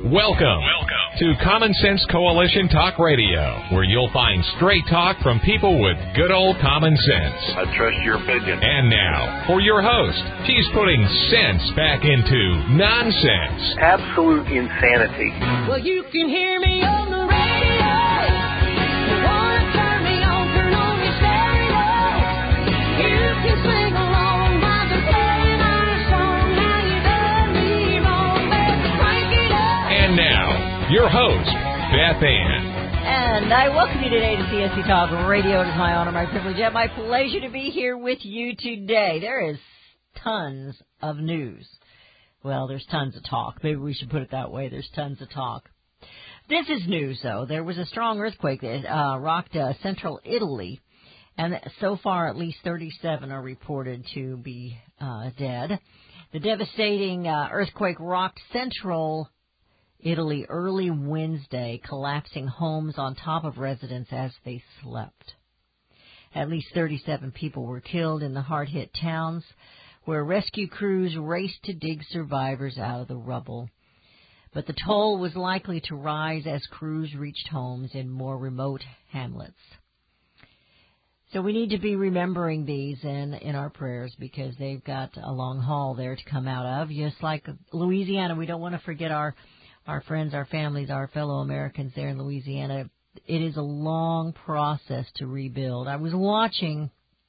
Welcome to Common Sense Coalition Talk Radio, where you'll find straight talk from people with good old common sense. I trust your opinion. And now, for your host, he's putting sense back into nonsense. Absolute insanity. Well, you can hear me on the radio. You want to turn me on, turn on your stereo. You can sing along while they're playing our song. How you done me wrong, let's crank it up. And now, your host, Beth Ann. And I welcome you today to CSC Talk Radio. It is my honor, my privilege, and my pleasure to be here with you today. There is tons of news. Well, there's tons of talk. Maybe we should put it that way. There's tons of talk. This is news, though. There was a strong earthquake that rocked central Italy, and so far at least 37 are reported to be dead. The devastating earthquake rocked central Italy early Wednesday, collapsing homes on top of residents as they slept. At least 37 people were killed in the hard-hit towns, where rescue crews raced to dig survivors out of the rubble. But the toll was likely to rise as crews reached homes in more remote hamlets. So we need to be remembering these in our prayers, because they've got a long haul there to come out of. Just like Louisiana, we don't want to forget our friends, our families, our fellow Americans there in Louisiana. It is a long process to rebuild. I was watching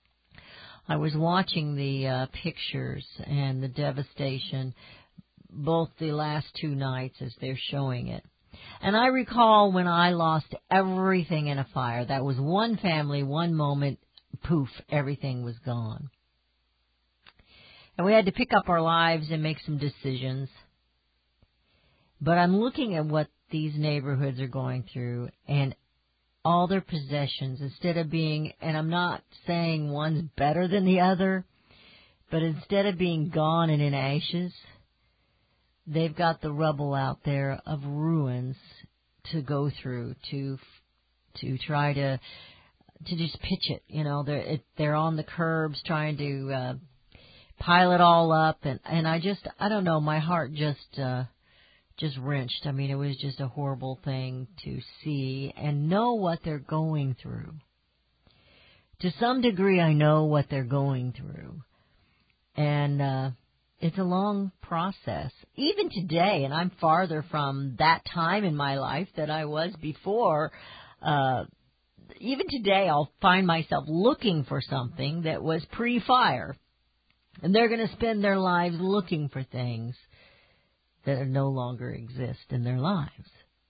the pictures and the devastation, both the last two nights as they're showing it. And I recall when I lost everything in a fire. That was one family, one moment, poof, everything was gone. And we had to pick up our lives and make some decisions. But I'm looking at what these neighborhoods are going through, and all their possessions, instead of being, and I'm not saying one's better than the other, but instead of being gone and in ashes, they've got the rubble out there of ruins to go through, to try to just pitch it. You know, they're on the curbs trying to pile it all up, and I don't know, my heart just wrenched. I mean, it was just a horrible thing to see and know what they're going through. To some degree, I know what they're going through. And it's a long process. Even today, and I'm farther from that time in my life that I was before, even today I'll find myself looking for something that was pre-fire. And they're going to spend their lives looking for things that no longer exist in their lives.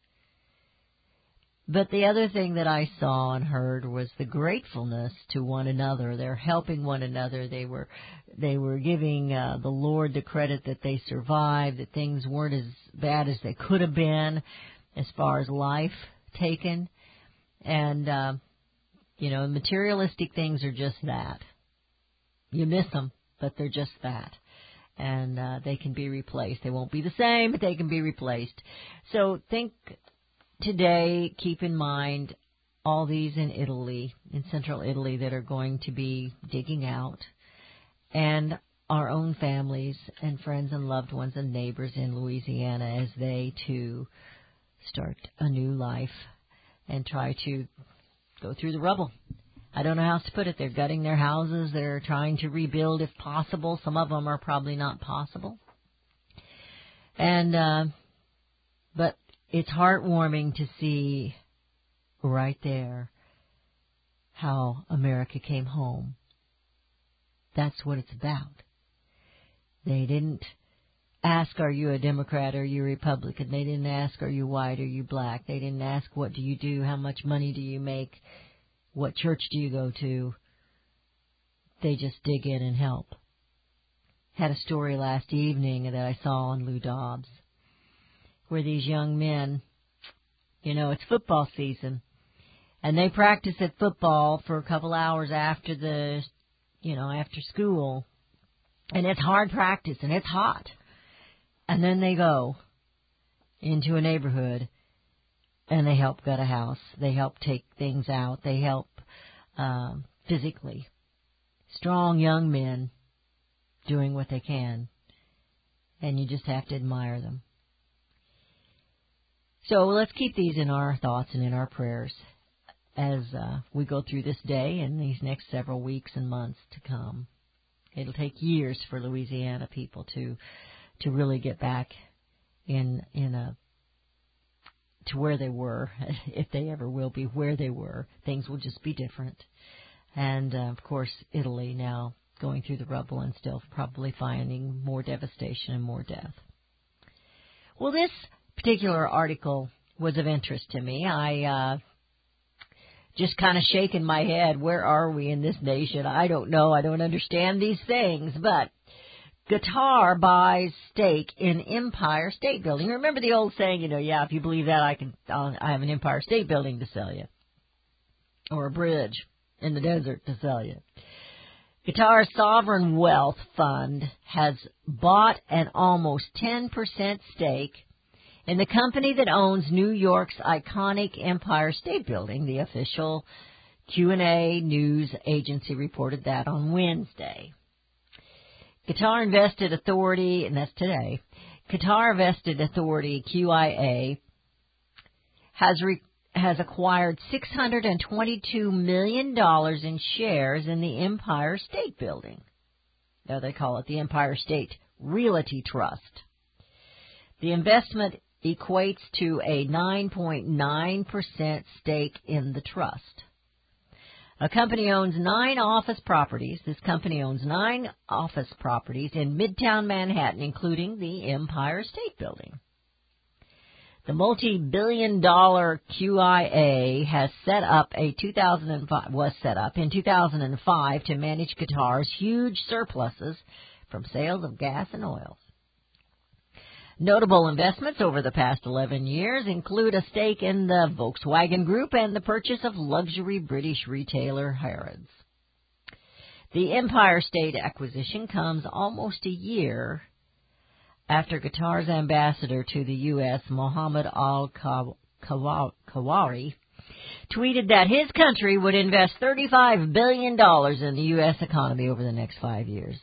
But the other thing that I saw and heard was the gratefulness to one another. They're helping one another. They were giving the Lord the credit that they survived, that things weren't as bad as they could have been as far as life taken. And, materialistic things are just that. You miss them, but they're just that. And they can be replaced. They won't be the same, but they can be replaced. So think today, keep in mind all these in Italy, in central Italy, that are going to be digging out, and our own families and friends and loved ones and neighbors in Louisiana as they, too, start a new life and try to go through the rubble. I don't know how else to put it. They're gutting their houses. They're trying to rebuild if possible. Some of them are probably not possible. And, but it's heartwarming to see right there how America came home. That's what it's about. They didn't ask, are you a Democrat or are you a Republican? They didn't ask, are you white or are you black? They didn't ask, what do you do? How much money do you make? What church do you go to? They just dig in and help. Had a story last evening that I saw on Lou Dobbs, where these young men, it's football season, and they practice at football for a couple hours after after school, and it's hard practice, and it's hot. And then they go into a neighborhood, and they help gut a house. They help take things out. They help physically. Strong young men doing what they can. And you just have to admire them. So let's keep these in our thoughts and in our prayers as we go through this day and these next several weeks and months to come. It'll take years for Louisiana people to really get back in to where they were, if they ever will be where they were. Things will just be different. And, of course, Italy now going through the rubble and still probably finding more devastation and more death. Well, this particular article was of interest to me. I just kind of shaking my head. Where are we in this nation? I don't know. I don't understand these things. But Qatar buys stake in Empire State Building. Remember the old saying, if you believe that, I have an Empire State Building to sell you. Or a bridge in the desert to sell you. Qatar's Sovereign Wealth Fund has bought an almost 10% stake in the company that owns New York's iconic Empire State Building. The official Q&A news agency reported that on Wednesday. Qatar Invested Authority, and that's today, Qatar Invested Authority, QIA, has acquired $622 million in shares in the Empire State Building. Now they call it the Empire State Realty Trust. The investment equates to a 9.9% stake in the trust. A company owns 9 office properties. This company owns 9 office properties in Midtown Manhattan, including the Empire State Building. The multi-billion-dollar QIA was set up in 2005 to manage Qatar's huge surpluses from sales of gas and oil. Notable investments over the past 11 years include a stake in the Volkswagen Group and the purchase of luxury British retailer Harrods. The Empire State acquisition comes almost a year after Qatar's ambassador to the U.S., Mohammed Al-Kawari, tweeted that his country would invest $35 billion in the U.S. economy over the next 5 years.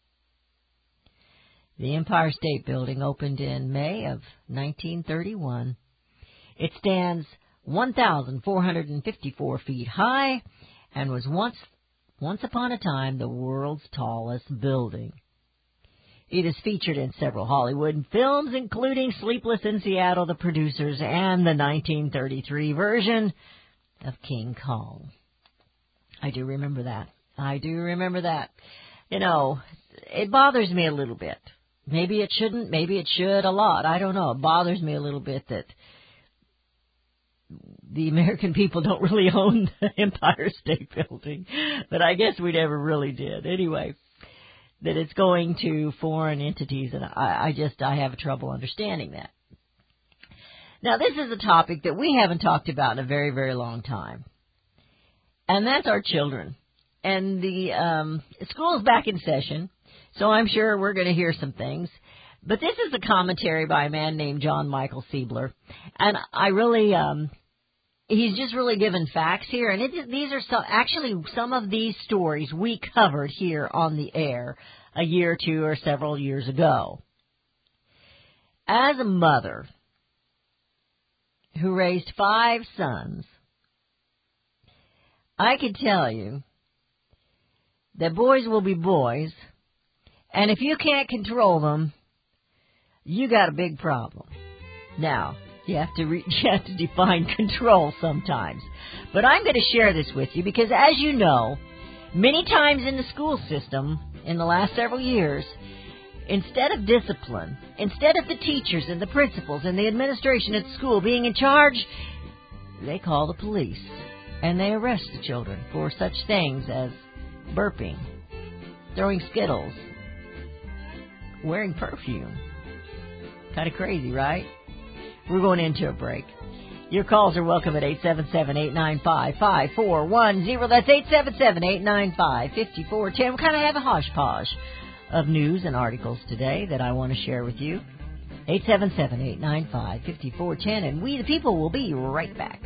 The Empire State Building opened in May of 1931. It stands 1,454 feet high and was once upon a time the world's tallest building. It is featured in several Hollywood films, including Sleepless in Seattle, The Producers, and the 1933 version of King Kong. I do remember that. It bothers me a little bit. Maybe it shouldn't, maybe it should a lot. I don't know. It bothers me a little bit that the American people don't really own the Empire State Building. But I guess we never really did. Anyway, that it's going to foreign entities, and I have trouble understanding that. Now, this is a topic that we haven't talked about in a very, very long time, and that's our children. And the school's back in session, so I'm sure we're going to hear some things. But this is a commentary by a man named John Michael Siebler, and I really, he's just really given facts here, and these are some of these stories we covered here on the air a year or two or several years ago. As a mother who raised 5 sons, I can tell you that boys will be boys, and if you can't control them, you got a big problem. Now, you have to define control sometimes. But I'm going to share this with you because, as you know, many times in the school system in the last several years, instead of discipline, instead of the teachers and the principals and the administration at school being in charge, they call the police and they arrest the children for such things as burping, throwing Skittles, wearing perfume. Kind of crazy, right? We're going into a break. Your calls are welcome at 877-895-5410. That's 877-895-5410. We kind of have a hodgepodge of news and articles today that I want to share with you. 877-895-5410. And we, the people, will be right back.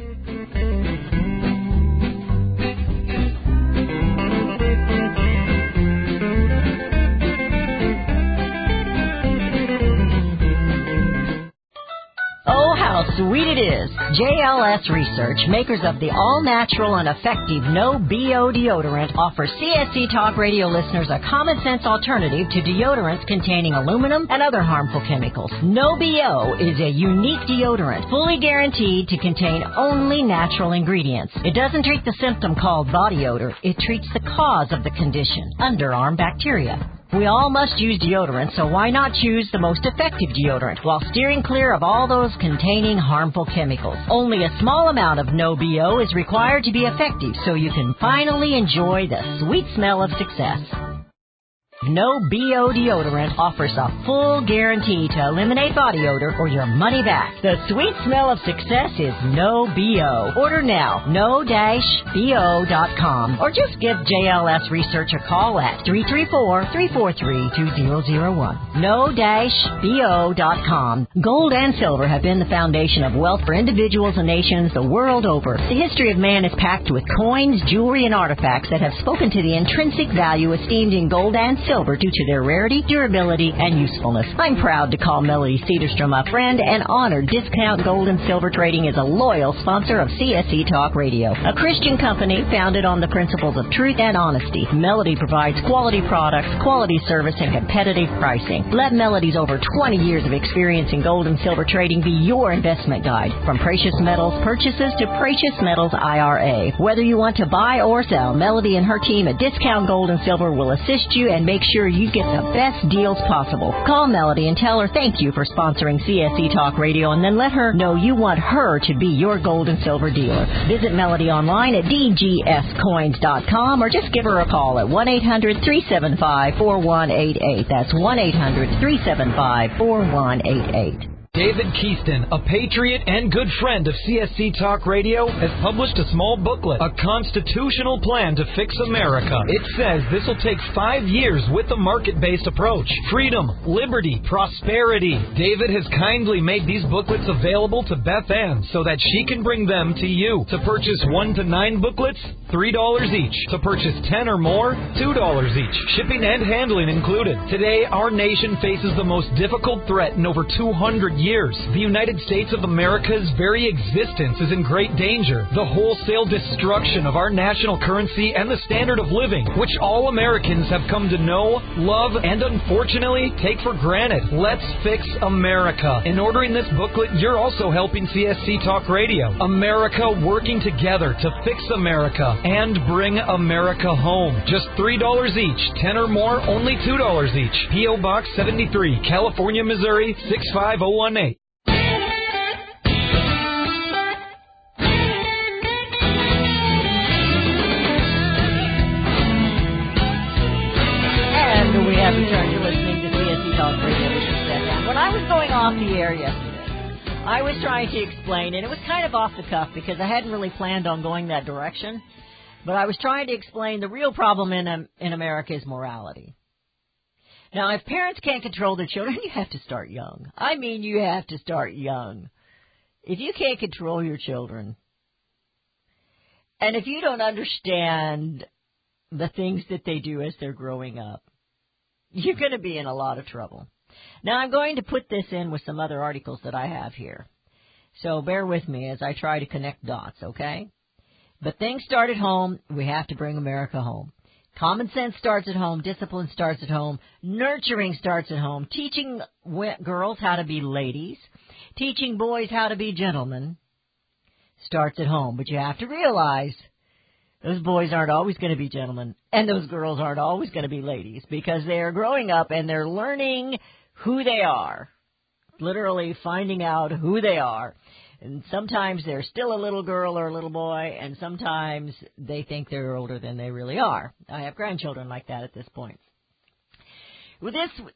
how sweet it is. JLS Research, makers of the all-natural and effective No-BO deodorant, offers CSC Talk Radio listeners a common-sense alternative to deodorants containing aluminum and other harmful chemicals. No-BO is a unique deodorant, fully guaranteed to contain only natural ingredients. It doesn't treat the symptom called body odor. It treats the cause of the condition, underarm bacteria. We all must use deodorant, so why not choose the most effective deodorant while steering clear of all those containing harmful chemicals? Only a small amount of No-BO is required to be effective, so you can finally enjoy the sweet smell of success. No-BO deodorant offers a full guarantee to eliminate body odor or your money back. The sweet smell of success is No-BO. Order now, no-bo.com, or just give JLS Research a call at 334-343-2001. No-bo.com. Gold and silver have been the foundation of wealth for individuals and nations the world over. The history of man is packed with coins, jewelry, and artifacts that have spoken to the intrinsic value esteemed in gold and silver due to their rarity, durability, and usefulness. I'm proud to call Melody Cedarstrom a friend and honored Discount Gold and Silver Trading is a loyal sponsor of CSC Talk Radio, a Christian company founded on the principles of truth and honesty. Melody provides quality products, quality service, and competitive pricing. Let Melody's over 20 years of experience in gold and silver trading be your investment guide. From precious metals purchases to precious metals IRA. Whether you want to buy or sell, Melody and her team at Discount Gold and Silver will assist you and make sure you get the best deals possible. Call Melody and tell her thank you for sponsoring CSC Talk Radio, and then let her know you want her to be your gold and silver dealer. Visit Melody online at dgscoins.com or just give her a call at 1-800-375-4188. That's 1-800-375-4188. David Keaston, a patriot and good friend of CSC Talk Radio, has published a small booklet, A Constitutional Plan to Fix America. It says this will take 5 years with a market-based approach. Freedom, liberty, prosperity. David has kindly made these booklets available to Beth Ann so that she can bring them to you. To purchase 1 to 9 booklets, $3 each. To purchase 10 or more, $2 each. Shipping and handling included. Today, our nation faces the most difficult threat in over 200 years. The United States of America's very existence is in great danger. The wholesale destruction of our national currency and the standard of living, which all Americans have come to know, love, and unfortunately take for granted. Let's fix America. In ordering this booklet, you're also helping CSC Talk Radio. America working together to fix America and bring America home. Just $3 each. 10 or more, only $2 each. P.O. Box 73, California, Missouri, 65018. And we have returned. You're listening to CSC Talk Radio. When I was going off the air yesterday, I was trying to explain, and it was kind of off the cuff because I hadn't really planned on going that direction, but I was trying to explain the real problem in America is morality. Now, if parents can't control their children, you have to start young. I mean, you have to start young. If you can't control your children, and if you don't understand the things that they do as they're growing up, you're going to be in a lot of trouble. Now, I'm going to put this in with some other articles that I have here. So bear with me as I try to connect dots, okay? But things start at home. We have to bring America home. Common sense starts at home. Discipline starts at home. Nurturing starts at home. Teaching girls how to be ladies. Teaching boys how to be gentlemen starts at home. But you have to realize those boys aren't always going to be gentlemen, and those girls aren't always going to be ladies, because they are growing up and they're learning who they are, literally finding out who they are. And sometimes they're still a little girl or a little boy, and sometimes they think they're older than they really are. I have grandchildren like that at this point. Well,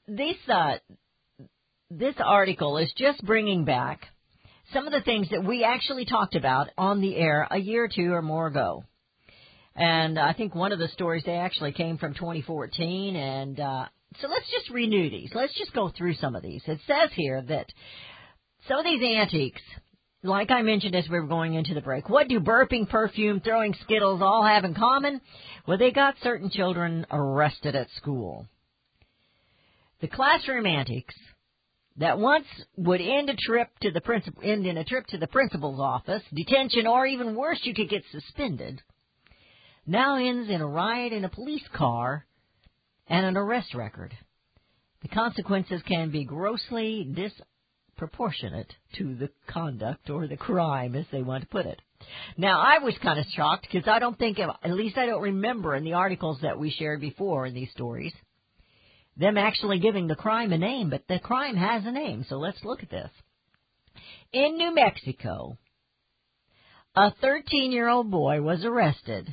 this article is just bringing back some of the things that we actually talked about on the air a year or two or more ago. And I think one of the stories, they actually came from 2014. And so let's just renew these. Let's just go through some of these. It says here that some of these antiques, like I mentioned as we were going into the break, what do burping, perfume, throwing Skittles all have in common? Well, they got certain children arrested at school. The classroom antics, that once would end in a trip to the principal's office, detention, or even worse, you could get suspended, now ends in a ride in a police car and an arrest record. The consequences can be grossly disproportionate to the conduct or the crime, as they want to put it. Now, I was kind of shocked because I don't remember in the articles that we shared before in these stories them actually giving the crime a name, but the crime has a name, so let's look at this. In New Mexico, a 13-year-old boy was arrested.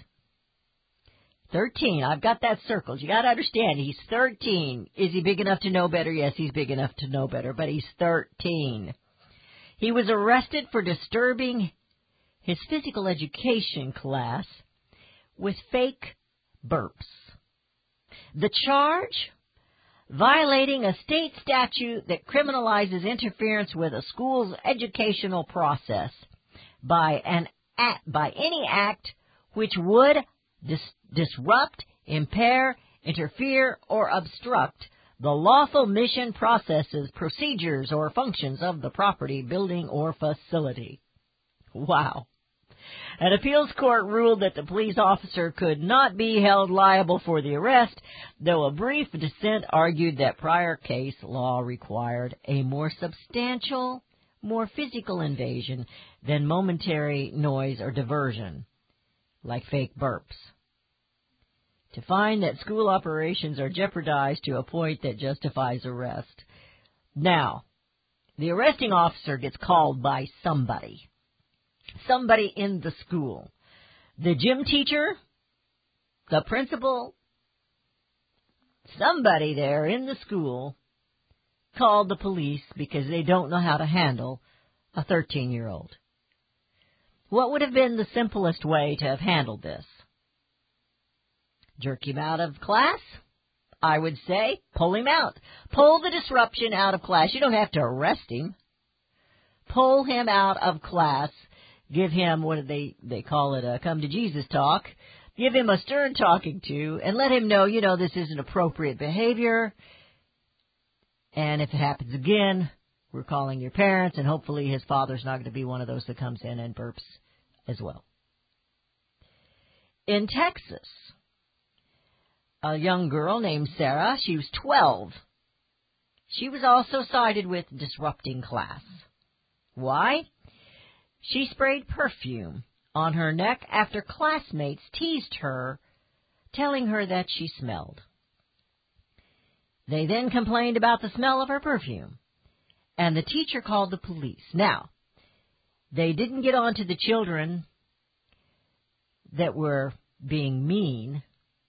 13, I've got that circled. You got to understand, he's 13. Is he big enough to know better? Yes, he's big enough to know better, but he's 13. He was arrested for disturbing his physical education class with fake burps. The charge? Violating a state statute that criminalizes interference with a school's educational process by any act which would disrupt, impair, interfere, or obstruct the lawful mission, processes, procedures, or functions of the property, building, or facility. Wow. An appeals court ruled that the police officer could not be held liable for the arrest, though a brief dissent argued that prior case law required a more substantial, more physical invasion than momentary noise or diversion, like fake burps. To find that school operations are jeopardized to a point that justifies arrest. Now, the arresting officer gets called by somebody. Somebody in the school. The gym teacher, the principal, somebody there in the school called the police because they don't know how to handle a 13-year-old. What would have been the simplest way to have handled this? Jerk him out of class? I would say pull him out. Pull the disruption out of class. You don't have to arrest him. Pull him out of class. Give him, what do they call it, a come to Jesus talk. Give him a stern talking to and let him know, this isn't appropriate behavior. And if it happens again, we're calling your parents, and hopefully his father's not going to be one of those that comes in and burps as well. In Texas, a young girl named Sarah, she was 12. She was also cited with disrupting class. Why? She sprayed perfume on her neck after classmates teased her, telling her that she smelled. They then complained about the smell of her perfume, and the teacher called the police. Now, they didn't get on to the children that were being mean.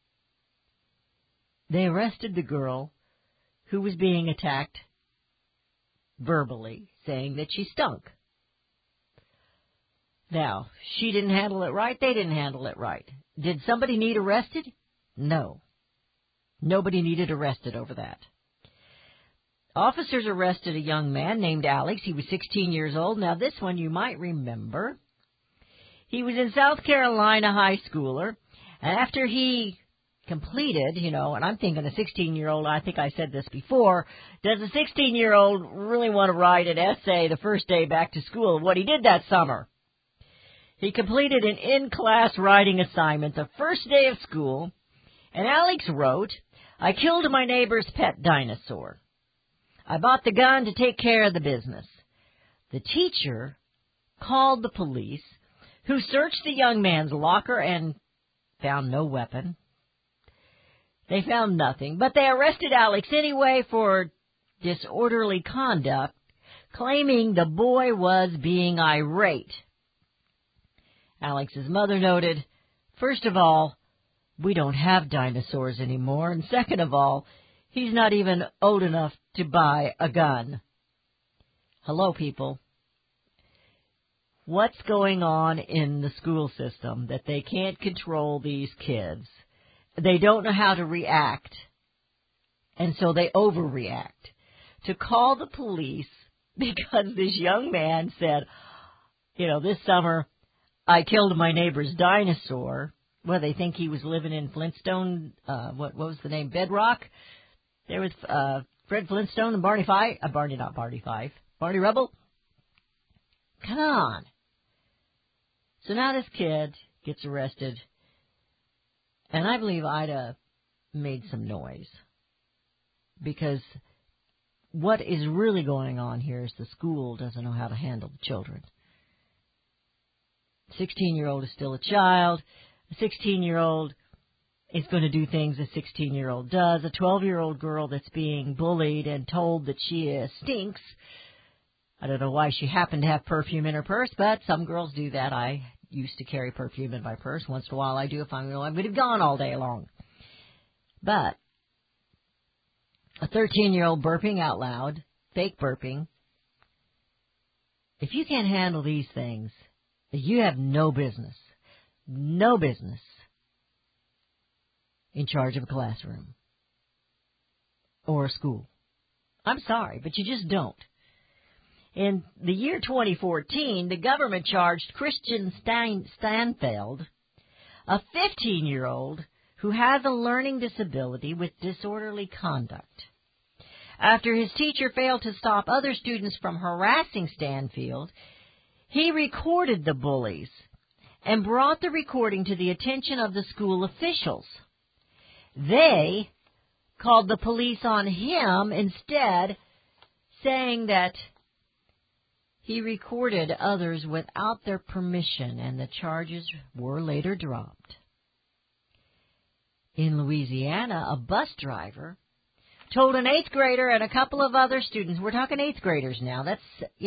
They arrested the girl who was being attacked verbally, saying that she stunk. Now, she didn't handle it right. They didn't handle it right. Did somebody need arrested? No. Nobody needed arrested over that. Officers arrested a young man named Alex. He was 16 years old. Now, this one you might remember. He was in South Carolina high schooler. And after he completed, and I'm thinking a 16-year-old, I think I said this before, does a 16-year-old really want to write an essay the first day back to school of what he did that summer? He completed an in-class writing assignment the first day of school, and Alex wrote, I killed my neighbor's pet dinosaur. I bought the gun to take care of the business. The teacher called the police, who searched the young man's locker and found no weapon. They found nothing, but they arrested Alex anyway for disorderly conduct, claiming the boy was being irate. Alex's mother noted, first of all, we don't have dinosaurs anymore, and second of all, he's not even old enough to buy a gun. Hello, people. What's going on in the school system that they can't control these kids? They don't know how to react, and so they overreact. To call the police because this young man said, this summer, I killed my neighbor's dinosaur. Well, they think he was living in Flintstone, what was the name, Bedrock? There was Fred Flintstone and Barney Fife. Barney Rubble. Come on. So now this kid gets arrested, and I believe Ida made some noise, because what is really going on here is the school doesn't know how to handle the children. 16-year-old is still a child. A 16-year-old is going to do things a 16-year-old does. A 12-year-old girl that's being bullied and told that she stinks. I don't know why she happened to have perfume in her purse, but some girls do that. I used to carry perfume in my purse. Once in a while I do if I'm going to be gone all day long. But a 13-year-old burping out loud, fake burping. If you can't handle these things, you have no business in charge of a classroom or a school. I'm sorry, but you just don't. In the year 2014, the government charged Christian Stanfeld, a 15-year-old who has a learning disability, with disorderly conduct. After his teacher failed to stop other students from harassing Stanfield, he recorded the bullies and brought the recording to the attention of the school officials. They called the police on him instead, saying that he recorded others without their permission, and the charges were later dropped. In Louisiana, a bus driver told an 8th grader and a couple of other students, we're talking 8th graders now, that's,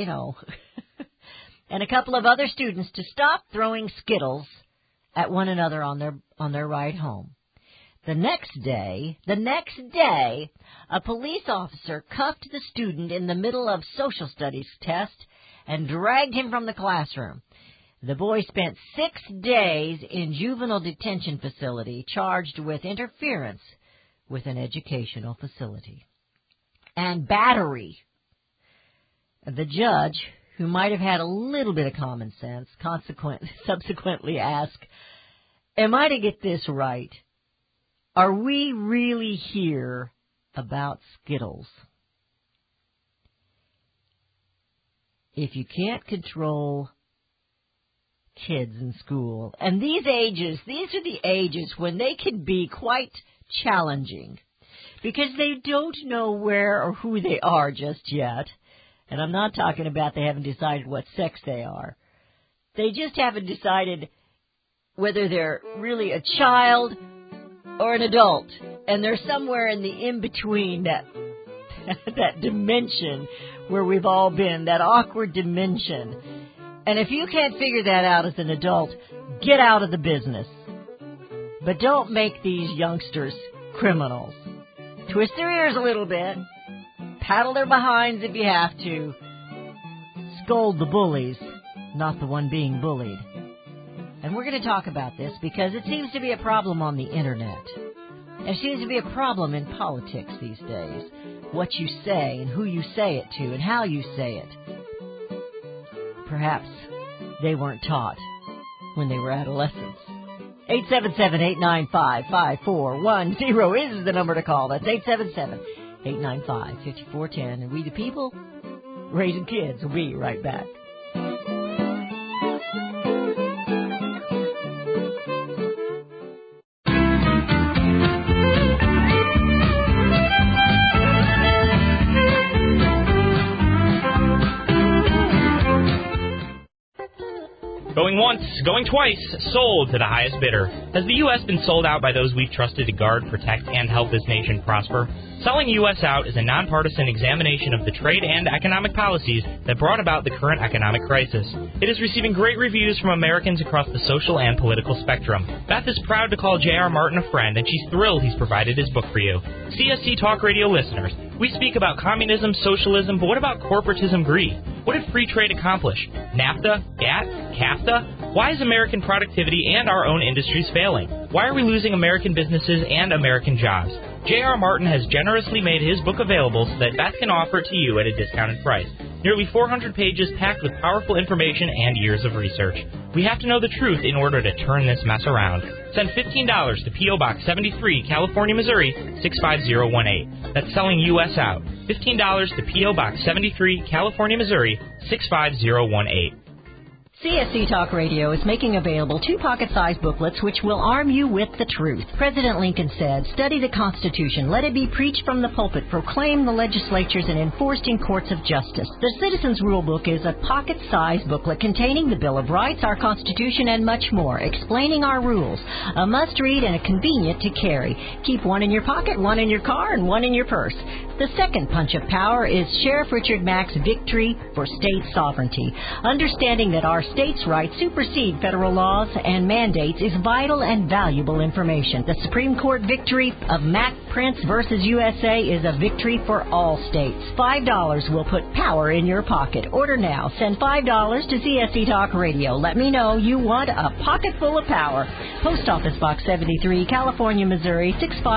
and a couple of other students to stop throwing Skittles at one another on their ride home. The next day, a police officer cuffed the student in the middle of social studies test and dragged him from the classroom. The boy spent 6 days in juvenile detention facility, charged with interference with an educational facility and battery. The judge, who might have had a little bit of common sense, subsequently asked, "Am I to get this right? Are we really here about Skittles?" If you can't control kids in school, and these are the ages when they can be quite challenging, because they don't know where or who they are just yet. And I'm not talking about they haven't decided what sex they are. They just haven't decided whether they're really a child or an adult, and they're somewhere in the in-between, that dimension where we've all been, that awkward dimension. And if you can't figure that out as an adult, get out of the business. But don't make these youngsters criminals. Twist their ears a little bit, paddle their behinds if you have to, scold the bullies, not the one being bullied. And we're going to talk about this because it seems to be a problem on the internet. There seems to be a problem in politics these days. What you say and who you say it to and how you say it. Perhaps they weren't taught when they were adolescents. 877-895-5410 is the number to call. That's 877-895-5410. And we the people raising kids will be right back. Going once, going twice, sold to the highest bidder. Has the U.S. been sold out by those we've trusted to guard, protect, and help this nation prosper? Selling U.S. Out is a nonpartisan examination of the trade and economic policies that brought about the current economic crisis. It is receiving great reviews from Americans across the social and political spectrum. Beth is proud to call J.R. Martin a friend, and she's thrilled he's provided his book for you. CSC Talk Radio listeners, we speak about communism, socialism, but what about corporatism greed? What did free trade accomplish? NAFTA? GATT? CAFTA? Why is American productivity and our own industries failing? Why are we losing American businesses and American jobs? J.R. Martin has generously made his book available so that Beth can offer it to you at a discounted price. Nearly 400 pages packed with powerful information and years of research. We have to know the truth in order to turn this mess around. Send $15 to P.O. Box 73, California, Missouri, 65018. That's selling U.S. out. $15 to P.O. Box 73, California, Missouri, 65018. CSC Talk Radio is making available 2 pocket-sized booklets which will arm you with the truth. President Lincoln said, "Study the Constitution. Let it be preached from the pulpit, proclaimed in the legislatures, and enforced in courts of justice." The Citizens Rule Book is a pocket-sized booklet containing the Bill of Rights, our Constitution, and much more, explaining our rules. A must-read and a convenient to carry. Keep one in your pocket, one in your car, and one in your purse. The second punch of power is Sheriff Richard Mack's Victory for State Sovereignty. Understanding that our states' rights supersede federal laws and mandates is vital and valuable information. The Supreme Court victory of Mack Prince versus USA is a victory for all states. $5 will put power in your pocket. Order now. Send $5 to CSC Talk Radio. Let me know you want a pocket full of power. Post Office Box 73, California, Missouri,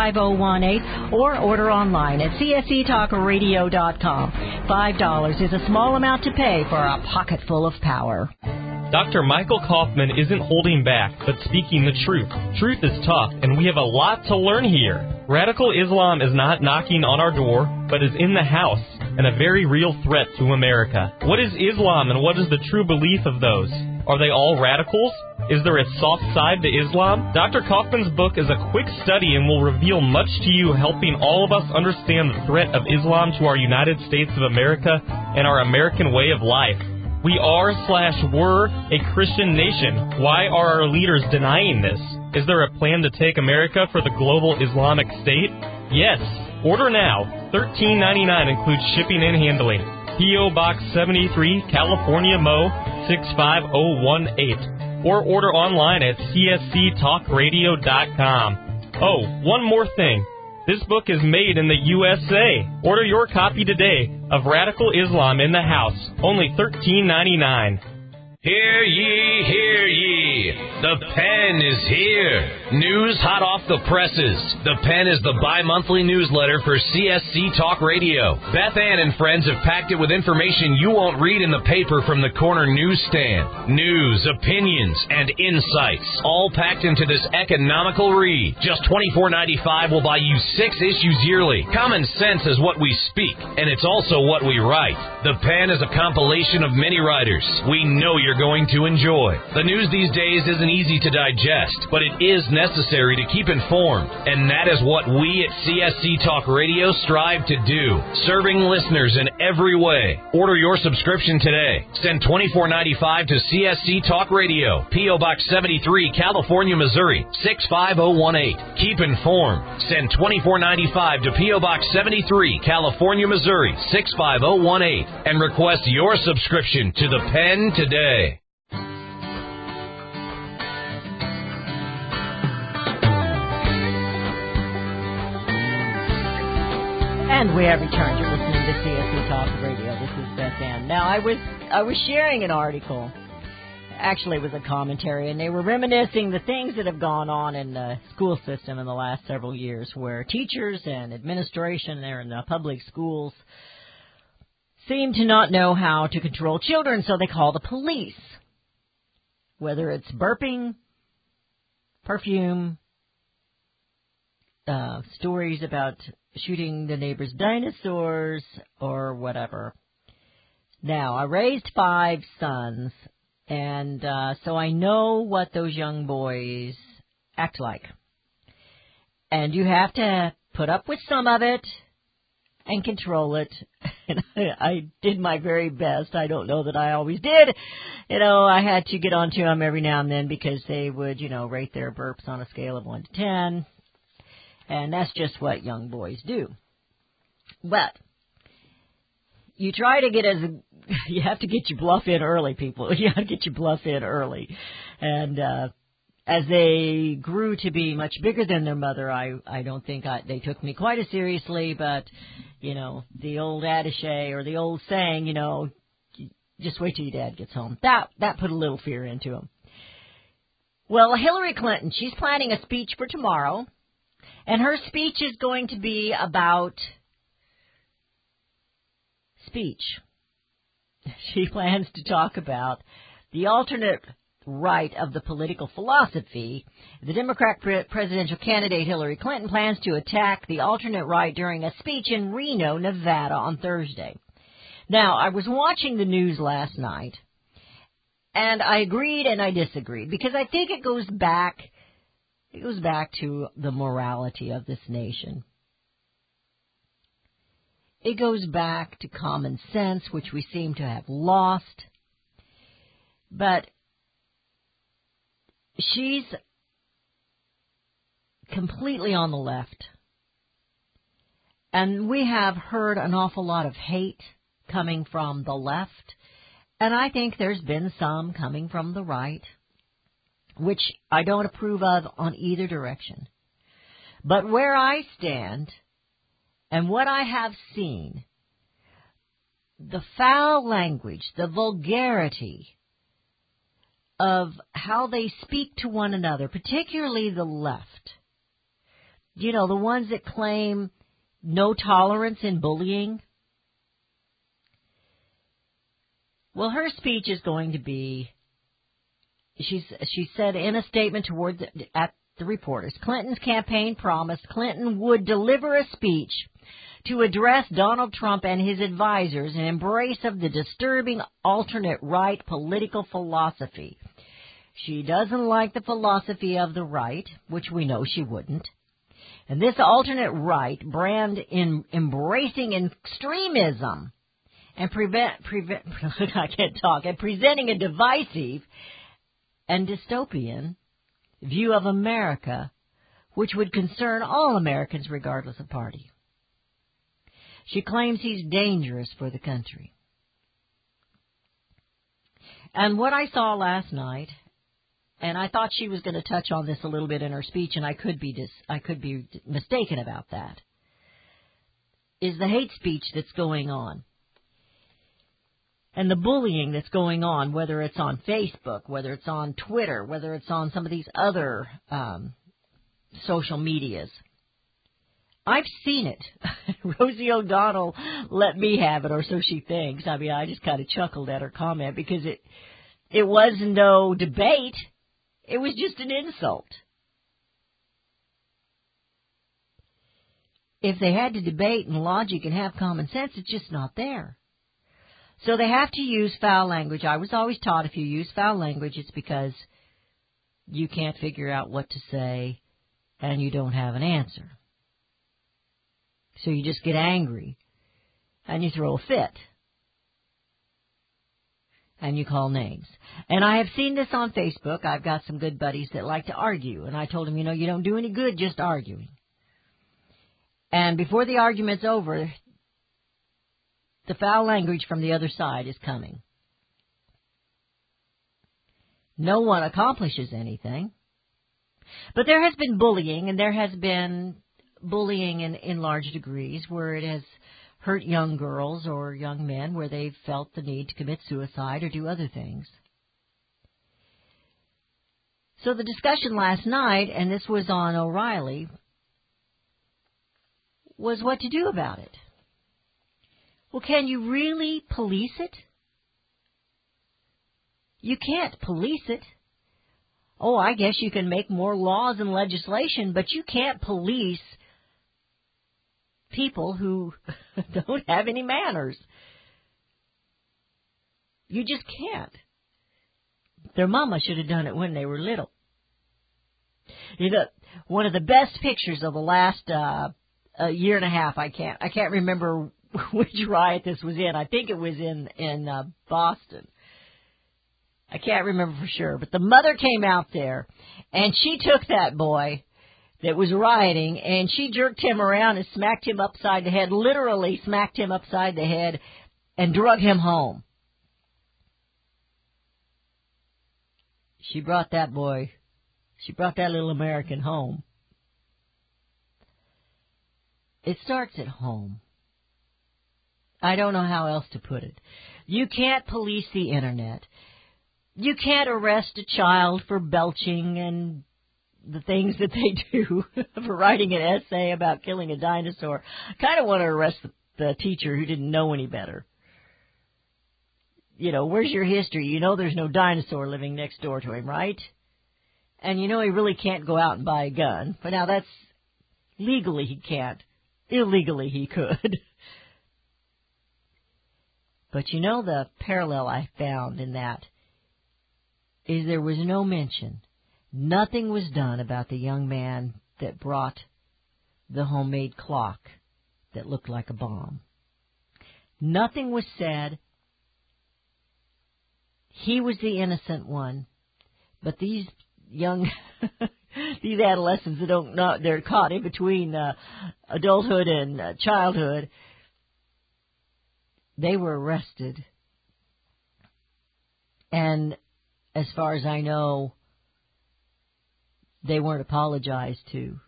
65018, or order online at csctalkradio.com. $5 is a small amount to pay for a pocket full of power. Dr. Michael Kaufman isn't holding back, but speaking the truth. Truth is tough, and we have a lot to learn here. Radical Islam is not knocking on our door, but is in the house, and a very real threat to America. What is Islam, and what is the true belief of those? Are they all radicals? Is there a soft side to Islam? Dr. Kaufman's book is a quick study and will reveal much to you, helping all of us understand the threat of Islam to our United States of America and our American way of life. We are/were a Christian nation. Why are our leaders denying this? Is there a plan to take America for the global Islamic State? Yes. Order now. $13.99 includes shipping and handling. P.O. Box 73, California, Mo. 65018. Or order online at csctalkradio.com. Oh, one more thing. This book is made in the USA. Order your copy today of Radical Islam in the House. Only $13.99. Hear ye, hear ye. The Pen is here. News hot off the presses. The Pen is the bi-monthly newsletter for CSC Talk Radio. Beth Ann and friends have packed it with information you won't read in the paper from the corner newsstand. News, opinions, and insights, all packed into this economical read. Just $24.95 will buy you 6 issues yearly. Common sense is what we speak, and it's also what we write. The Pen is a compilation of many writers we know you're going to enjoy. The news these days isn't easy to digest, but it is necessary to keep informed, and that is what we at CSC Talk Radio strive to do, serving listeners in every way. Order your subscription today. Send $24.95 to CSC Talk Radio, P.O. Box 73, California, Missouri, 65018. Keep informed. Send $24.95 to P.O. Box 73, California, Missouri, 65018, and request your subscription to the Pen today. And we have returned. You're listening to CSC Talk Radio. This is Beth Ann. Now, I was sharing an article. Actually, it was a commentary, and they were reminiscing the things that have gone on in the school system in the last several years, where teachers and administration there in the public schools seem to not know how to control children, so they call the police. Whether it's burping, perfume, stories about shooting the neighbor's dinosaurs, or whatever. Now, I raised 5 sons, and so I know what those young boys act like. And you have to put up with some of it and control it. And I did my very best. I don't know that I always did. You know, I had to get on to them every now and then because they would, rate their burps on a scale of 1 to 10. And that's just what young boys do. But you try to you have to get your bluff in early, people. You have to get your bluff in early. And as they grew to be much bigger than their mother, I don't think they took me quite as seriously, but, the old adage or the old saying, just wait till your dad gets home. That put a little fear into them. Well, Hillary Clinton, she's planning a speech for tomorrow, And her speech is going to be about speech. She plans to talk about the alternate right of the political philosophy. The Democrat presidential candidate Hillary Clinton plans to attack the alternate right during a speech in Reno, Nevada on Thursday. Now, I was watching the news last night, and I agreed and I disagreed, because I think it goes back to the morality of this nation. It goes back to common sense, which we seem to have lost. But she's completely on the left. And we have heard an awful lot of hate coming from the left. And I think there's been some coming from the right, which I don't approve of on either direction. But where I stand, and what I have seen, the foul language, the vulgarity of how they speak to one another, particularly the left, you know, the ones that claim no tolerance in bullying. Well, her speech is going to be, she said in a statement at the reporters, Clinton's campaign promised Clinton would deliver a speech to address Donald Trump and his advisors in embrace of the disturbing alternate right political philosophy. She doesn't like the philosophy of the right, which we know she wouldn't. And this alternate right brand in embracing extremism and presenting a divisive and dystopian view of America, which would concern all Americans regardless of party. She claims he's dangerous for the country. And what I saw last night, and I thought she was going to touch on this a little bit in her speech, and I could be mistaken about that, is the hate speech that's going on. And the bullying that's going on, whether it's on Facebook, whether it's on Twitter, whether it's on some of these other social medias. I've seen it. Rosie O'Donnell let me have it, or so she thinks. I mean, I just kind of chuckled at her comment because it was no debate. It was just an insult. If they had to debate and logic and have common sense, it's just not there. So they have to use foul language. I was always taught if you use foul language, it's because you can't figure out what to say and you don't have an answer. So you just get angry and you throw a fit and you call names. And I have seen this on Facebook. I've got some good buddies that like to argue. And I told them, you know, you don't do any good just arguing. And before the argument's over, the foul language from the other side is coming. No one accomplishes anything. But there has been bullying, and there has been bullying in large degrees where it has hurt young girls or young men where they've felt the need to commit suicide or do other things. So the discussion last night, and this was on O'Reilly, was what to do about it. Well, can you really police it? You can't police it. Oh, I guess you can make more laws and legislation, but you can't police people who don't have any manners. You just can't. Their mama should have done it when they were little. You know, one of the best pictures of the last year and a half, I can't remember which riot this was in. I think it was in Boston. I can't remember for sure. But the mother came out there, and she took that boy that was rioting, and she jerked him around and smacked him upside the head, literally smacked him upside the head, and drug him home. She brought that little American home. It starts at home. I don't know how else to put it. You can't police the internet. You can't arrest a child for belching and the things that they do for writing an essay about killing a dinosaur. I kind of want to arrest the teacher who didn't know any better. You know, where's your history? You know there's no dinosaur living next door to him, right? And you know he really can't go out and buy a gun. But now that's legally he can't. Illegally he could. But you know the parallel I found in that is there was no mention. Nothing was done about the young man that brought the homemade clock that looked like a bomb. Nothing was said. He was the innocent one. But these young, these adolescents that don't know, they're caught in between adulthood and childhood, they were arrested. And as far as I know, they weren't apologized to.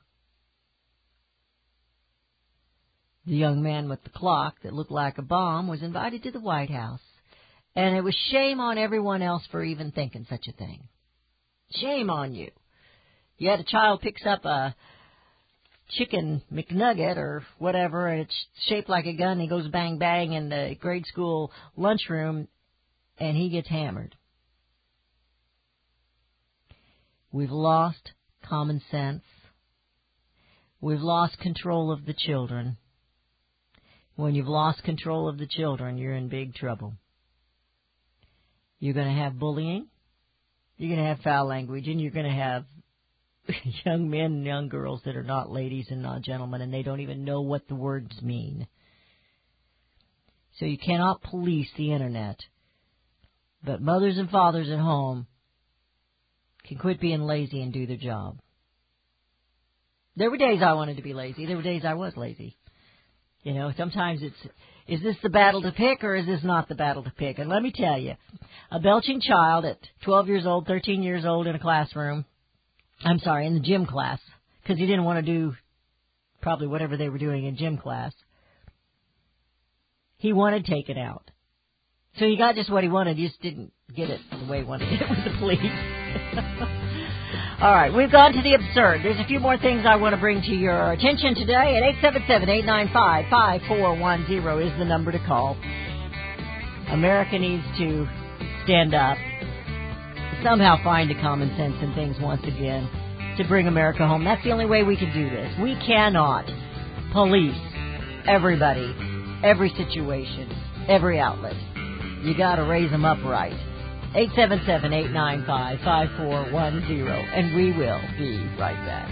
The young man with the clock that looked like a bomb was invited to the White House. And it was shame on everyone else for even thinking such a thing. Shame on you. You had a child picks up a chicken McNugget or whatever, and it's shaped like a gun. He goes bang, bang in the grade school lunchroom, and he gets hammered. We've lost common sense. We've lost control of the children. When you've lost control of the children, you're in big trouble. You're going to have bullying, you're going to have foul language, and you're going to have young men and young girls that are not ladies and not gentlemen, and they don't even know what the words mean. So you cannot police the Internet. But mothers and fathers at home can quit being lazy and do their job. There were days I wanted to be lazy. There were days I was lazy. You know, sometimes it's, is this the battle to pick or is this not the battle to pick? And let me tell you, a belching child at 12 years old, 13 years old in a classroom, in the gym class, because he didn't want to do probably whatever they were doing in gym class. He wanted taken out. So he got just what he wanted. He just didn't get it the way he wanted it with the police. All right, we've gone to the absurd. There's a few more things I want to bring to your attention today. At 877-895-5410 is the number to call. America needs to stand up, somehow find a common sense in things once again to bring America home. That's the only way we can do this. We cannot police everybody, every situation, every outlet. You got to raise them up right. 877-895-5410, and we will be right back.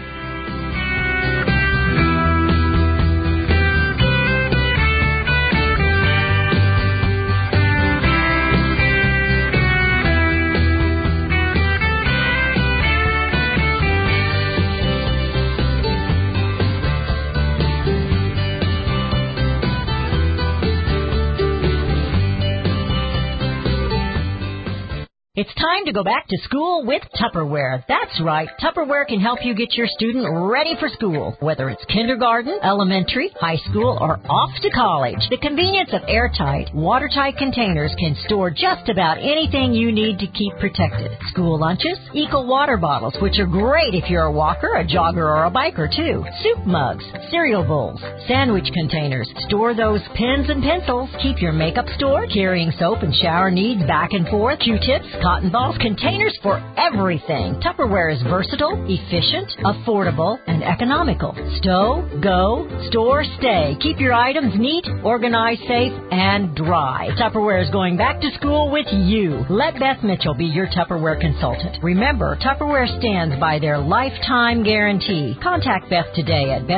It's time to go back to school with Tupperware. That's right. Tupperware can help you get your student ready for school, whether it's kindergarten, elementary, high school, or off to college. The convenience of airtight, watertight containers can store just about anything you need to keep protected. School lunches, Eco water bottles, which are great if you're a walker, a jogger, or a biker, too. Soup mugs, cereal bowls, sandwich containers. Store those pens and pencils. Keep your makeup stored. Carrying soap and shower needs back and forth. Q-tips, cotton balls, containers for everything. Tupperware is versatile, efficient, affordable, and economical. Stow, go, store, stay. Keep your items neat, organized, safe, and dry. Tupperware is going back to school with you. Let Beth Mitchell be your Tupperware consultant. Remember, Tupperware stands by their lifetime guarantee. Contact Beth today at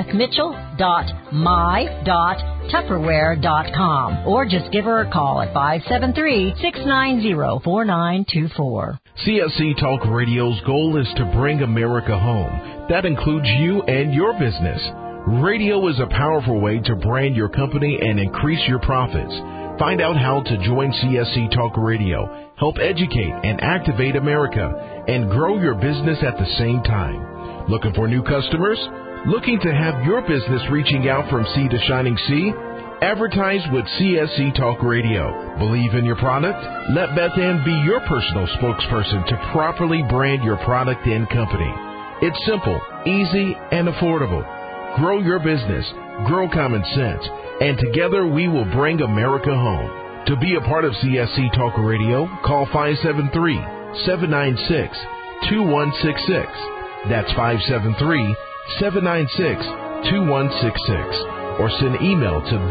bethmitchell.my.tupperware.com or just give her a call at 573-690-4924. CSC Talk Radio's goal is to bring America home. That includes you and your business. Radio is a powerful way to brand your company and increase your profits. Find out how to join CSC Talk Radio, help educate and activate America, and grow your business at the same time. Looking for new customers? Looking to have your business reaching out from sea to shining sea? Advertise with CSC Talk Radio. Believe in your product? Let Beth Ann be your personal spokesperson to properly brand your product and company. It's simple, easy, and affordable. Grow your business, grow common sense, and together we will bring America home. To be a part of CSC Talk Radio, call 573-796-2166. That's 573-796-2166. Or send email to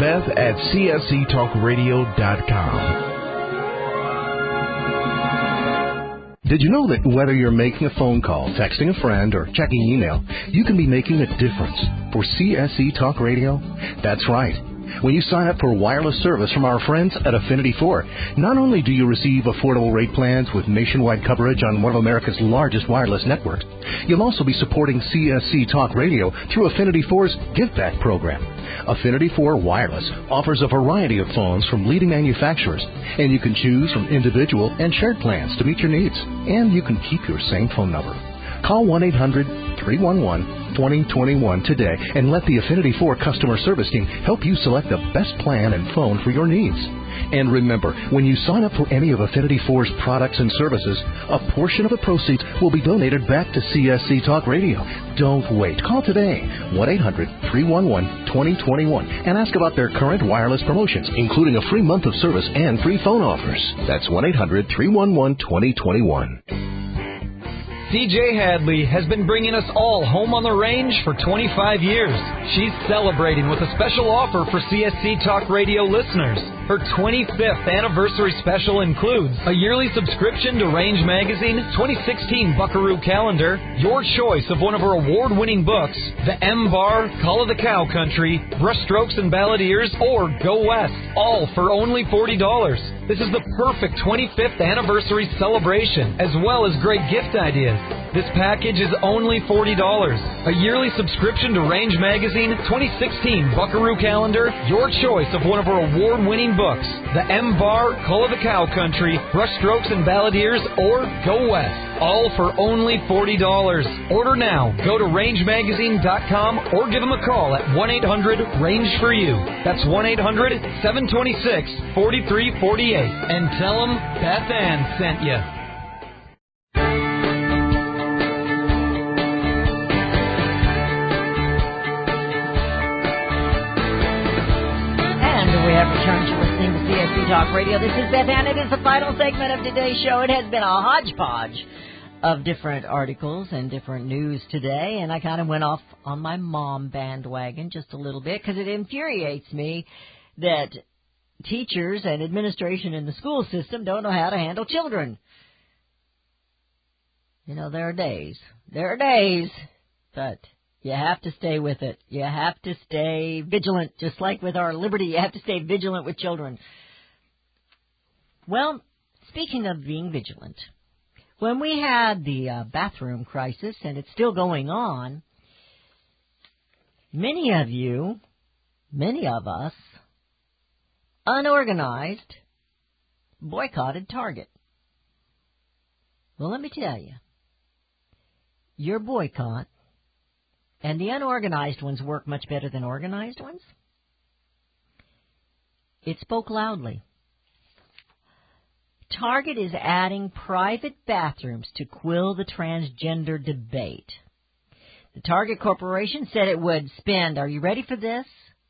beth@csctalkradio.com. Did you know that whether you're making a phone call, texting a friend, or checking email, you can be making a difference for CSC Talk Radio? That's right. When you sign up for wireless service from our friends at Affinity 4, not only do you receive affordable rate plans with nationwide coverage on one of America's largest wireless networks, you'll also be supporting CSC Talk Radio through Affinity 4's Give Back program. Affinity 4 Wireless offers a variety of phones from leading manufacturers, and you can choose from individual and shared plans to meet your needs, and you can keep your same phone number. Call 1-800-311-2021 today and let the Affinity 4 customer service team help you select the best plan and phone for your needs. And remember, when you sign up for any of Affinity 4's products and services, a portion of the proceeds will be donated back to CSC Talk Radio. Don't wait. Call today, 1-800-311-2021, and ask about their current wireless promotions, including a free month of service and free phone offers. That's 1-800-311-2021. CJ Hadley has been bringing us all home on the range for 25 years. She's celebrating with a special offer for CSC Talk Radio listeners. Her 25th anniversary special includes a yearly subscription to Range Magazine, 2016 Buckaroo Calendar, your choice of one of her award-winning books, The M-Bar, Call of the Cow Country, Brushstrokes and Balladeers, or Go West, all for only $40. This is the perfect 25th anniversary celebration, as well as great gift ideas. This package is only $40. A yearly subscription to Range Magazine, 2016 Buckaroo Calendar, your choice of one of her award-winning books, The M-Bar, Call of the Cow Country, Brushstrokes and Balladeers, or Go West, all for only $40. Order now. Go to rangemagazine.com or give them a call at 1-800-RANGE-FOR-YOU. That's 1-800-726-4348. And tell them Beth Ann sent you. We have returned to listening to CSC Talk Radio. This is Beth Ann. It is the final segment of today's show. It has been a hodgepodge of different articles and different news today, and I kind of went off on my mom bandwagon just a little bit because it infuriates me that teachers and administration in the school system don't know how to handle children. You know, there are days, but you have to stay with it. You have to stay vigilant, just like with our liberty. You have to stay vigilant with children. Well, speaking of being vigilant, when we had the bathroom crisis, and it's still going on, many of us, unorganized, boycotted Target. Well, let me tell you, your boycott and the unorganized ones work much better than organized ones. It spoke loudly. Target is adding private bathrooms to quell the transgender debate. The Target Corporation said it would spend, are you ready for this?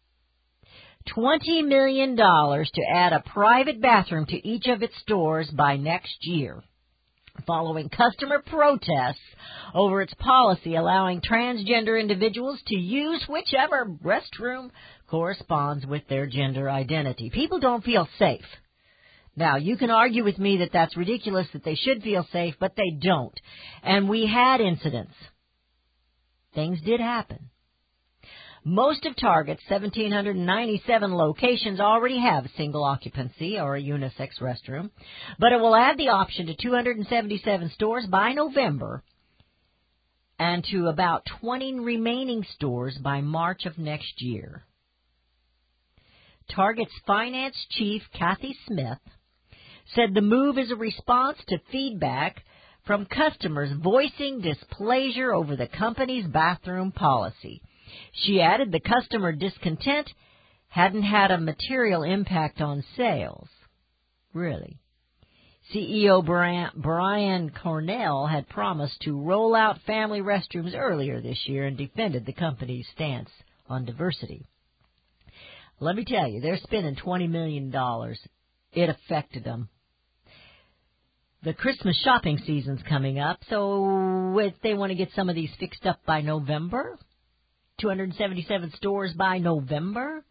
$20 million to add a private bathroom to each of its stores by next year, following customer protests over its policy allowing transgender individuals to use whichever restroom corresponds with their gender identity. People don't feel safe. Now, you can argue with me that that's ridiculous, that they should feel safe, but they don't. And we had incidents. Things did happen. Most of Target's 1,797 locations already have a single occupancy or a unisex restroom, but it will add the option to 277 stores by November and to about 20 remaining stores by March of next year. Target's finance chief, Kathy Smith, said the move is a response to feedback from customers voicing displeasure over the company's bathroom policy. She added the customer discontent hadn't had a material impact on sales. Really. CEO Brian Cornell had promised to roll out family restrooms earlier this year and defended the company's stance on diversity. Let me tell you, they're spending $20 million. It affected them. The Christmas shopping season's coming up, so if they want to get some of these fixed up by November, 277 stores by November.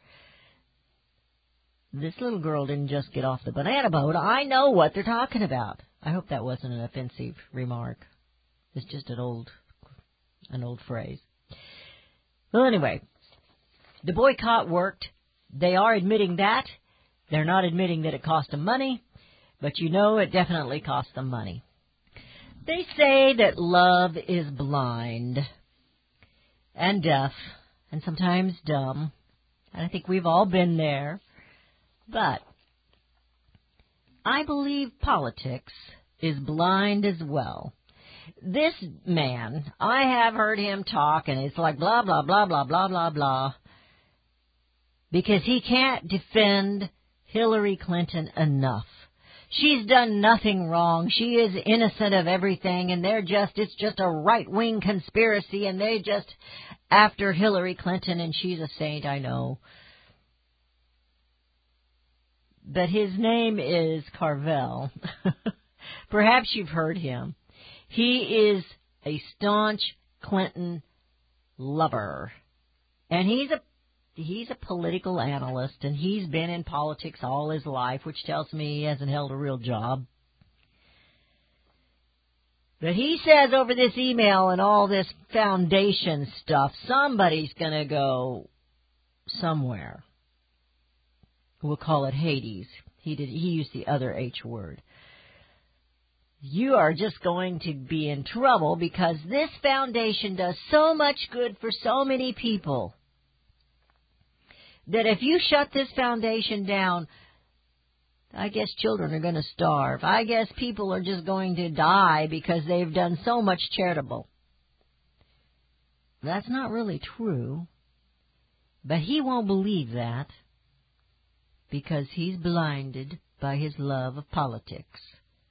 This little girl didn't just get off the banana boat. I know what they're talking about. I hope that wasn't an offensive remark. It's just an old phrase. Well, anyway, the boycott worked. They are admitting that. They're not admitting that it cost them money, but you know it definitely cost them money. They say that love is blind and deaf and sometimes dumb, and I think we've all been there. But I believe politics is blind as well. This man, I have heard him talk, and it's like blah, blah, blah, blah, blah, blah, blah, because he can't defend Hillary Clinton enough. She's done nothing wrong. She is innocent of everything, and it's just a right-wing conspiracy, and they just after Hillary Clinton, and she's a saint, I know. But his name is Carvell. Perhaps you've heard him. He is a staunch Clinton lover. And he's a political analyst, and he's been in politics all his life, which tells me he hasn't held a real job. But he says over this email and all this foundation stuff, somebody's going to go somewhere. We'll call it Hades. He used the other H word. You are just going to be in trouble because this foundation does so much good for so many people that if you shut this foundation down, I guess children are going to starve. I guess people are just going to die because they've done so much charitable. That's not really true, but he won't believe that, because he's blinded by his love of politics.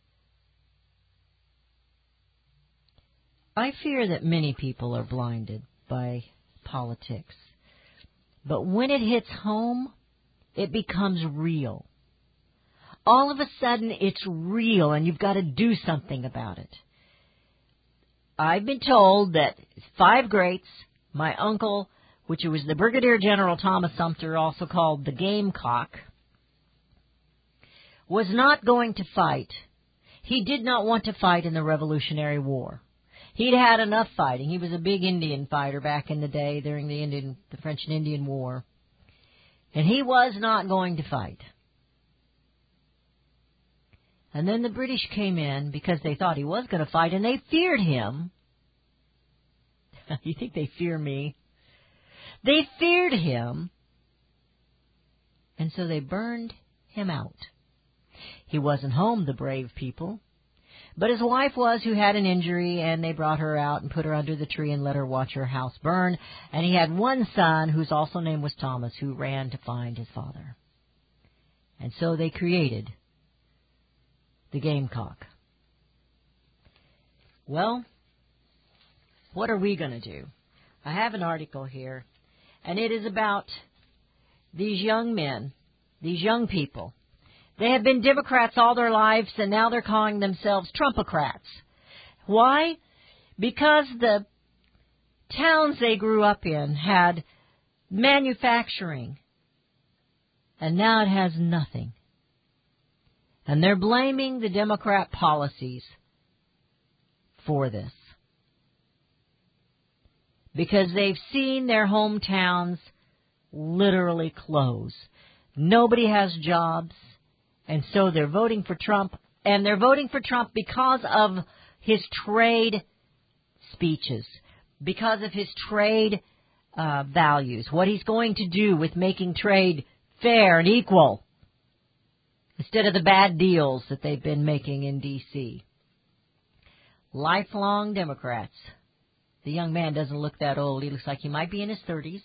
I fear that many people are blinded by politics. But when it hits home, it becomes real. All of a sudden, it's real, and you've got to do something about it. I've been told that 5 greats, my uncle, which was the Brigadier General Thomas Sumter, also called the Gamecock, was not going to fight. He did not want to fight in the Revolutionary War. He'd had enough fighting. He was a big Indian fighter back in the day during the French and Indian War. And he was not going to fight. And then the British came in because they thought he was going to fight, and they feared him. You think they fear me? They feared him, and so they burned him out. He wasn't home, the brave people. But his wife was, who had an injury, and they brought her out and put her under the tree and let her watch her house burn. And he had one son, whose also name was Thomas, who ran to find his father. And so they created the Gamecock. Well, what are we going to do? I have an article here, and it is about these young men, these young people. They have been Democrats all their lives, and now they're calling themselves Trumpocrats. Why? Because the towns they grew up in had manufacturing, and now it has nothing. And they're blaming the Democrat policies for this, because they've seen their hometowns literally close. Nobody has jobs. And so they're voting for Trump, and they're voting for Trump because of his trade speeches, because of his trade values, what he's going to do with making trade fair and equal, instead of the bad deals that they've been making in D.C. Lifelong Democrats. The young man doesn't look that old. He looks like he might be in his 30s.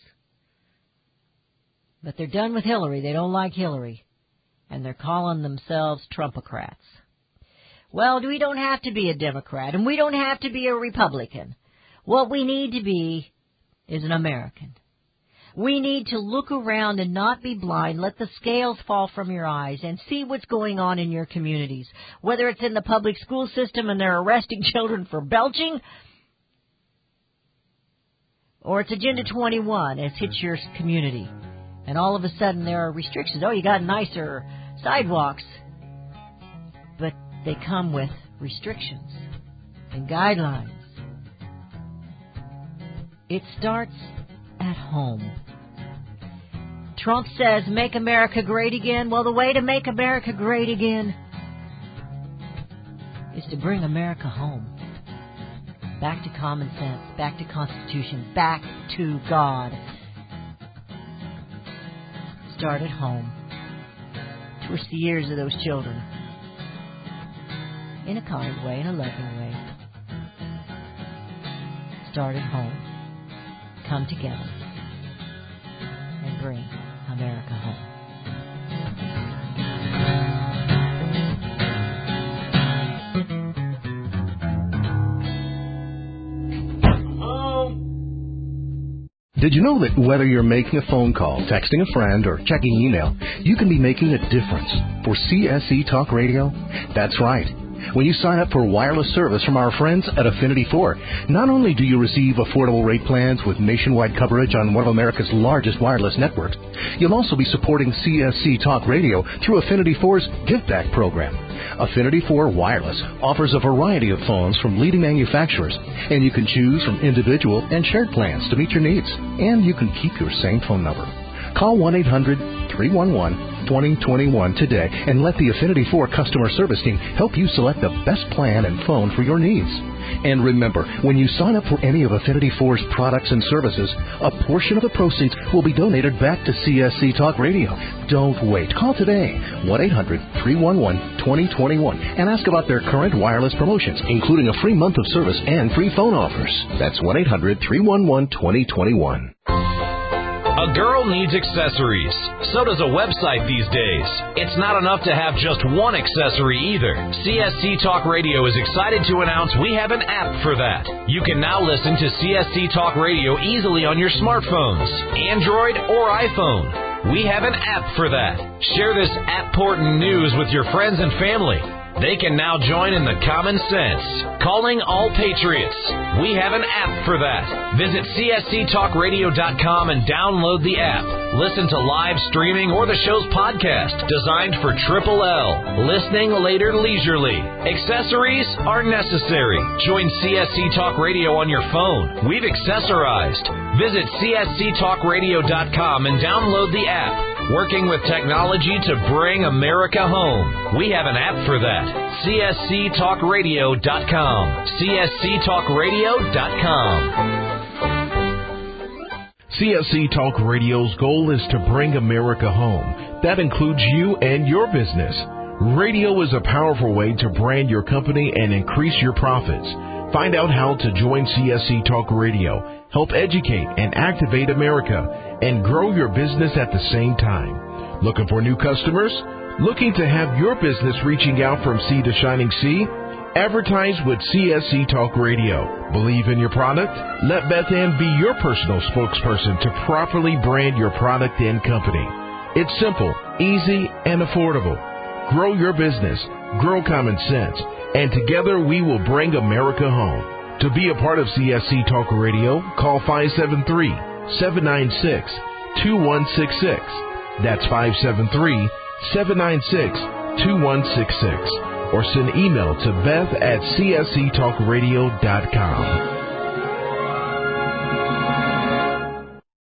But they're done with Hillary. They don't like Hillary. And they're calling themselves Trumpocrats. Well, we don't have to be a Democrat, and we don't have to be a Republican. What we need to be is an American. We need to look around and not be blind. Let the scales fall from your eyes and see what's going on in your communities. Whether it's in the public school system and they're arresting children for belching, or it's Agenda 21, it's hit your community. And all of a sudden there are restrictions. Oh, you got nicer sidewalks. But they come with restrictions and guidelines. It starts at home. Trump says, make America great again. Well, the way to make America great again is to bring America home. Back to common sense, back to Constitution, back to God. Start at home. Twist the ears of those children. In a kind way, in a loving way. Start at home. Come together. And bring America home. Did you know that whether you're making a phone call, texting a friend, or checking email, you can be making a difference for CSC Talk Radio? That's right. When you sign up for wireless service from our friends at Affinity 4, not only do you receive affordable rate plans with nationwide coverage on one of America's largest wireless networks, you'll also be supporting CSC Talk Radio through Affinity 4's Give Back program. Affinity 4 Wireless offers a variety of phones from leading manufacturers, and you can choose from individual and shared plans to meet your needs, and you can keep your same phone number. Call 1-800-311-2021 today and let the Affinity 4 customer service team help you select the best plan and phone for your needs. And remember, when you sign up for any of Affinity 4's products and services, a portion of the proceeds will be donated back to CSC Talk Radio. Don't wait. Call today, 1-800-311-2021, and ask about their current wireless promotions, including a free month of service and free phone offers. That's 1-800-311-2021. A girl needs accessories. So does a website these days. It's not enough to have just one accessory either. CSC Talk Radio is excited to announce we have an app for that. You can now listen to CSC Talk Radio easily on your smartphones, Android or iPhone. We have an app for that. Share this app-portant news with your friends and family. They can now join in the common sense. Calling all patriots. We have an app for that. Visit csctalkradio.com and download the app. Listen to live streaming or the show's podcast, designed for Triple L. Listening later leisurely. Accessories are necessary. Join CSC Talk Radio on your phone. We've accessorized. Visit csctalkradio.com and download the app. Working with technology to bring America home. We have an app for that. csctalkradio.com. csctalkradio.com. CSC Talk Radio's goal is to bring America home. That includes you and your business. Radio is a powerful way to brand your company and increase your profits. Find out how to join CSC Talk Radio, help educate and activate America, and grow your business at the same time. Looking for new customers? Looking to have your business reaching out from sea to shining sea? Advertise with CSC Talk Radio. Believe in your product? Let Beth Ann be your personal spokesperson to properly brand your product and company. It's simple, easy, and affordable. Grow your business, grow common sense, and together we will bring America home. To be a part of CSC Talk Radio, call 573-796-2166. That's 573-796-2166. Or send email to Beth at csctalkradio.com.